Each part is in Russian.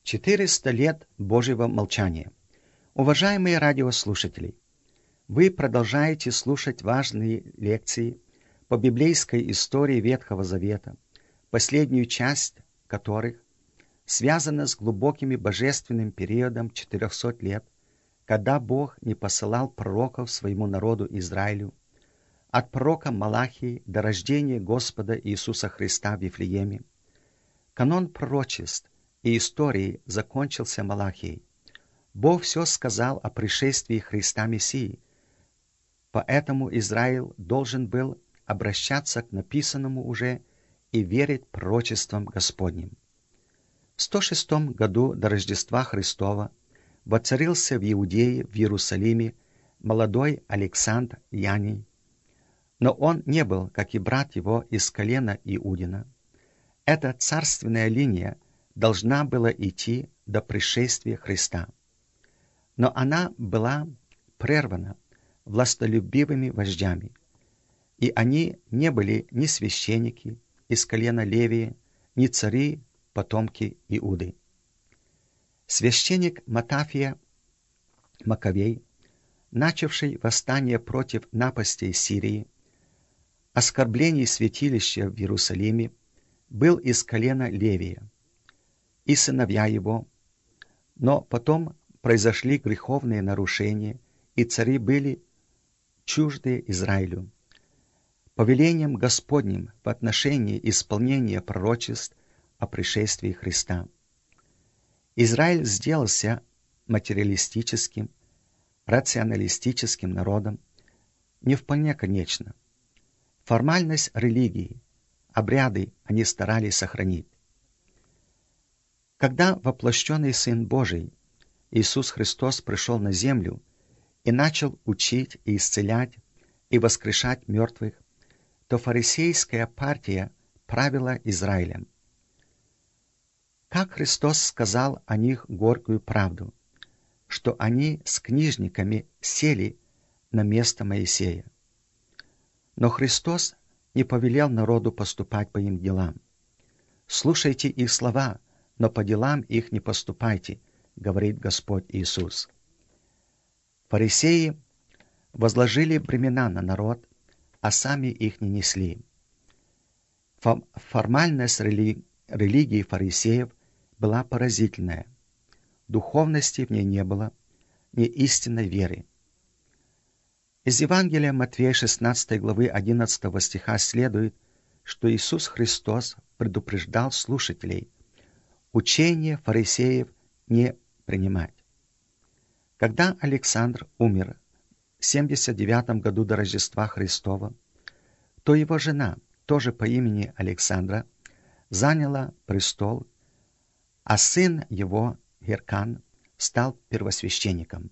400 лет Божьего молчания. Уважаемые радиослушатели, вы продолжаете слушать важные лекции по библейской истории Ветхого Завета, последнюю часть которых связана с глубоким божественным периодом 400 лет, когда Бог не посылал пророков своему народу Израилю, от пророка Малахии до рождения Господа Иисуса Христа в Вифлееме. Канон пророчеств и истории закончился Малахией. Бог все сказал о пришествии Христа Мессии, поэтому Израиль должен был обращаться к написанному уже и верить пророчествам Господним. В 106 году до Рождества Христова воцарился в Иудее, в Иерусалиме, молодой Александр Яний, но он не был, как и брат его, из колена Иудина. Эта царственная линия должна была идти до пришествия Христа. Но она была прервана властолюбивыми вождями, и они не были ни священники из колена Левия, ни цари, потомки Иуды. Священник Матафия Маковей, начавший восстание против напастей Сирии, оскорблений святилища в Иерусалиме, был из колена Левия, и сыновья его, но потом произошли греховные нарушения, и цари были чужды Израилю. Повелением Господним в отношении исполнения пророчеств о пришествии Христа. Израиль сделался материалистическим, рационалистическим народом, не вполне конечно. Формальность религии, обряды они старались сохранить. Когда воплощенный Сын Божий, Иисус Христос, пришел на землю и начал учить и исцелять и воскрешать мертвых, то фарисейская партия правила Израилем. Как Христос сказал о них горькую правду, что они с книжниками сели на место Моисея. Но Христос не повелел народу поступать по им делам. «Слушайте их слова, но по делам их не поступайте», говорит Господь Иисус. Фарисеи возложили бремена на народ, а сами их не несли. Формальность религии фарисеев была поразительная. Духовности в ней не было, ни истинной веры. Из Евангелия Матфея 16 главы 11 стиха следует, что Иисус Христос предупреждал слушателей учение фарисеев не принимать. Когда Александр умер в 79 году до Рождества Христова, то его жена, тоже по имени Александра, заняла престол, а сын его, Геркан, стал первосвященником.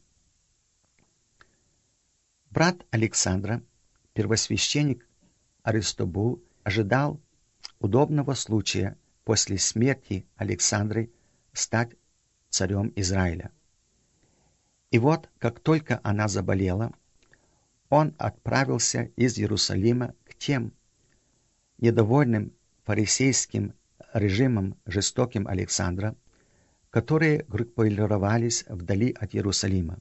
Брат Александра, первосвященник Аристобул, ожидал удобного случая после смерти Александры стать царем Израиля. И вот, как только она заболела, он отправился из Иерусалима к тем недовольным фарисейским режимом жестоким Александра, которые группировались вдали от Иерусалима.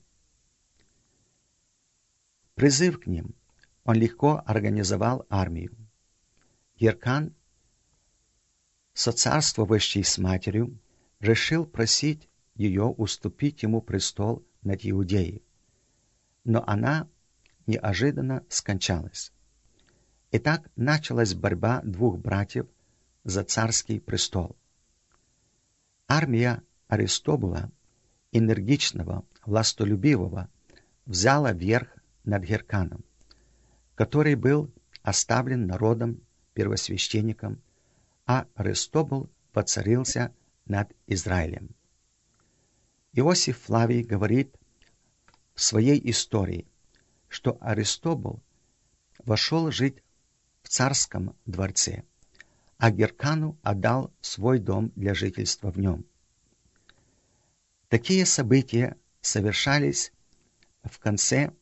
Призыв к ним, он легко организовал армию. Геркан, соцарствующий с матерью, решил просить ее уступить ему престол над Иудеей, но она неожиданно скончалась. Итак, началась борьба двух братьев за царский престол. Армия Аристобула, энергичного, властолюбивого, взяла верх над Герканом, который был оставлен народом первосвященником, а Аристобул воцарился над Израилем. Иосиф Флавий говорит в своей истории, что Аристобул вошел жить в царском дворце, а Геркану отдал свой дом для жительства в нем. Такие события совершались в конце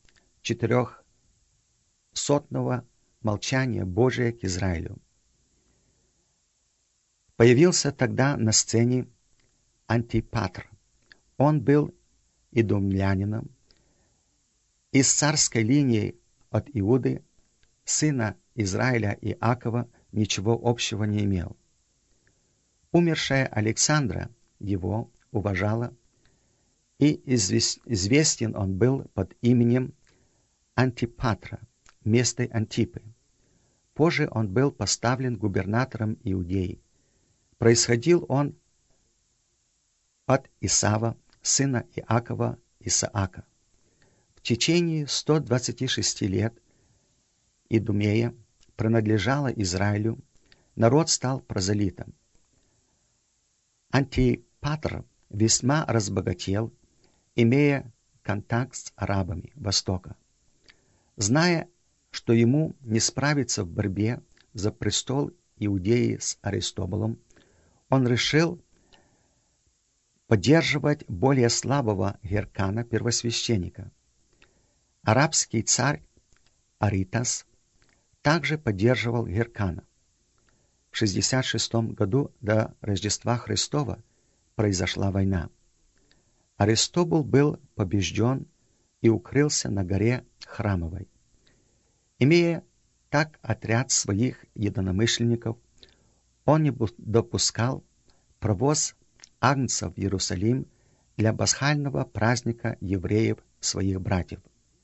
400-го молчания Божия к Израилю. Появился тогда на сцене Антипатр. Он был идумлянином, из царской линии от Иуды, сына Израиля и Иакова, ничего общего не имел. Умершая Александра его уважала, и известен он был под именем Антипатра, местой Антипы. Позже он был поставлен губернатором Иудеи. Происходил он от Исава, сына Иакова Исаака. В течение 126 лет Идумея принадлежала Израилю, народ стал прозелитом. Антипатр весьма разбогател, имея контакт с арабами Востока. Зная, что ему не справиться в борьбе за престол Иудеи с Аристобулом, он решил поддерживать более слабого Геркана, первосвященника. Арабский царь Аритас также поддерживал Геркана. В 66 году до Рождества Христова произошла война. Аристобул был побежден и укрылся на горе Храмовой. Имея так отряд своих единомышленников, он не допускал провоз агнцев в Иерусалим для пасхального праздника евреев, своих братьев.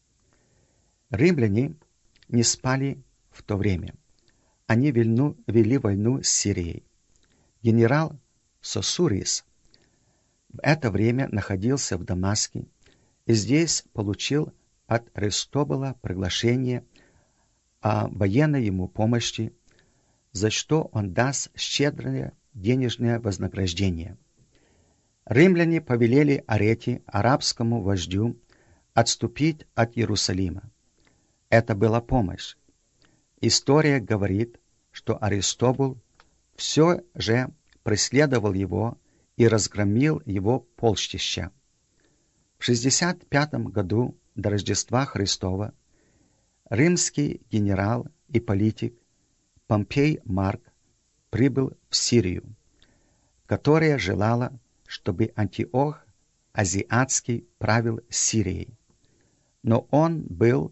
Римляне не спали в то время. Они вели войну с Сирией. Генерал Сосурис в это время находился в Дамаске и здесь получил от Аристобула приглашение о военной ему помощи, за что он даст щедрое денежное вознаграждение. Римляне повелели Арете, арабскому вождю, отступить от Иерусалима. Это была помощь. История говорит, что Аристобул все же преследовал его и разгромил его полчища. В 65 году до Рождества Христова римский генерал и политик Помпей Марк прибыл в Сирию, которая желала, чтобы Антиох Азиатский правил Сирией. Но он был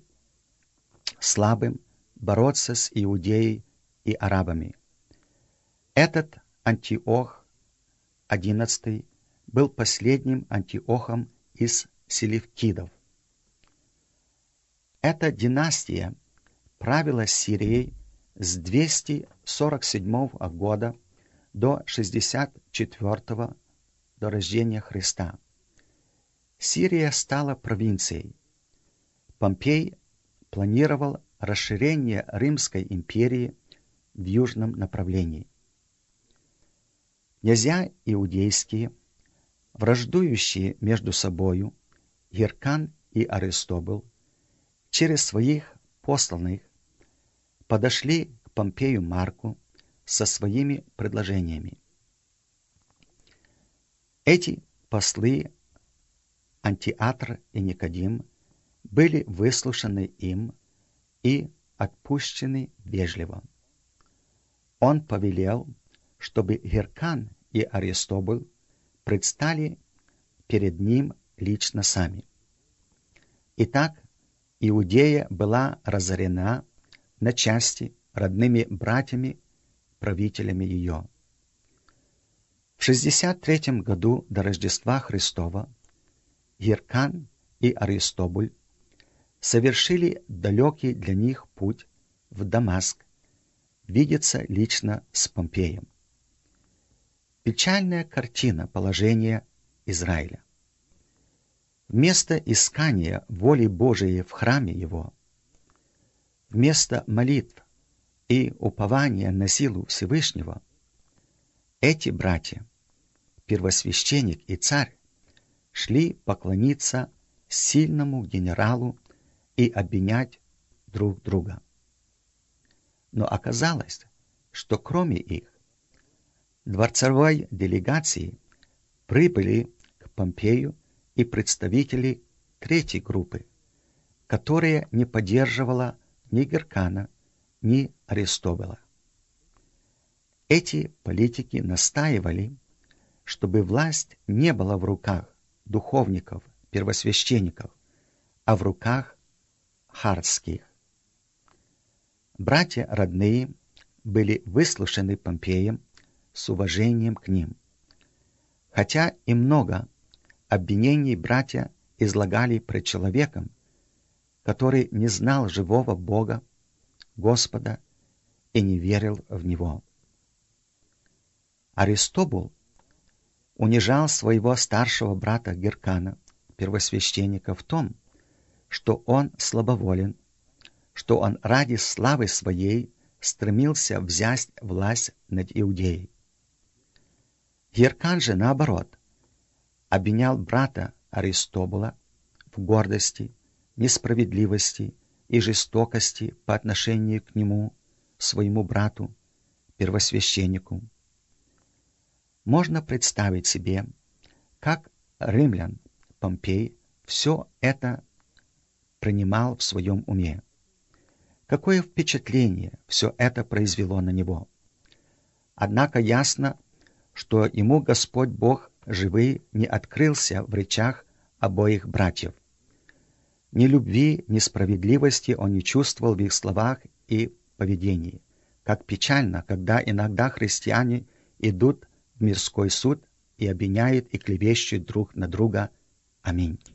слабым бороться с Иудеей и арабами. Этот Антиох XI был последним Антиохом из селевкидов. Эта династия правила Сирией с 247 года до 64 до рождения Христа. Сирия стала провинцией. Помпей планировал расширение Римской империи в южном направлении. Князья иудейские, враждующие между собою, Геркан и Аристобул, через своих посланных подошли к Помпею Марку со своими предложениями. Эти послы, Антиатр и Никодим, были выслушаны им и отпущены вежливо. Он повелел, чтобы Геркан и Аристобул предстали перед ним лично сами. Итак, Иудея была разорена на части родными братьями, правителями ее. В 63 году до Рождества Христова Геркан и Аристобуль совершили далекий для них путь в Дамаск, видеться лично с Помпеем. Печальная картина положения Израиля. Вместо искания воли Божией в храме его, вместо молитв и упования на силу Всевышнего, эти братья, первосвященник и царь, шли поклониться сильному генералу и обвинять друг друга. Но оказалось, что кроме их, дворцовой делегации прибыли к Помпею и представители третьей группы, которая не поддерживала ни Геркана, ни Аристобула. Эти политики настаивали чтобы власть не была в руках духовников, первосвященников, а в руках хартских. Братья родные были выслушаны Помпеем с уважением к ним. Хотя и много обвинений братья излагали пред человеком, который не знал живого Бога, Господа, и не верил в Него. Аристобул унижал своего старшего брата Геркана, первосвященника, в том, что он слабоволен, что он ради славы своей стремился взять власть над Иудеей. Геркан же, наоборот, обвинял брата Аристобула в гордости, несправедливости и жестокости по отношению к нему, своему брату, первосвященнику. Можно представить себе, как римлян Помпей все это принимал в своем уме. Какое впечатление все это произвело на него. Однако ясно, что ему Господь Бог живый не открылся в речах обоих братьев. Ни любви, ни справедливости он не чувствовал в их словах и поведении. Как печально, когда иногда христиане идут в мирской суд и обвиняют и клевещут друг на друга. Аминь.